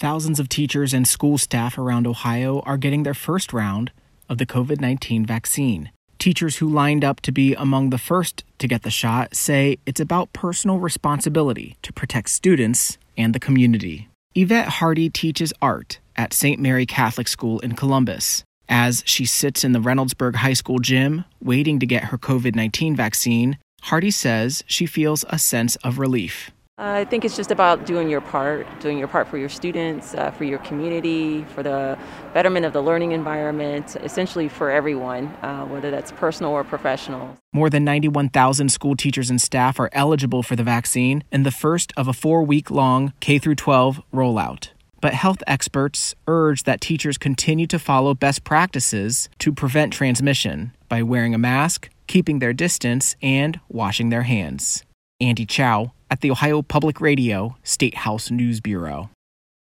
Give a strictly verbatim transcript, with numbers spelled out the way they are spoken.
Thousands of teachers and school staff around Ohio are getting their first round of the covid nineteen vaccine. Teachers who lined up to be among the first to get the shot say it's about personal responsibility to protect students and the community. Yvette Hardy teaches art at Saint Mary Catholic School in Columbus. As she sits in the Reynoldsburg High School gym waiting to get her covid nineteen vaccine, Hardy says she feels a sense of relief. I think it's just about doing your part, doing your part for your students, uh, for your community, for the betterment of the learning environment, essentially for everyone, uh, whether that's personal or professional. More than ninety-one thousand school teachers and staff are eligible for the vaccine in the first of a four-week-long K through twelve rollout. But health experts urge that teachers continue to follow best practices to prevent transmission by wearing a mask, keeping their distance, and washing their hands. Andy Chow at the Ohio Public Radio State House News Bureau.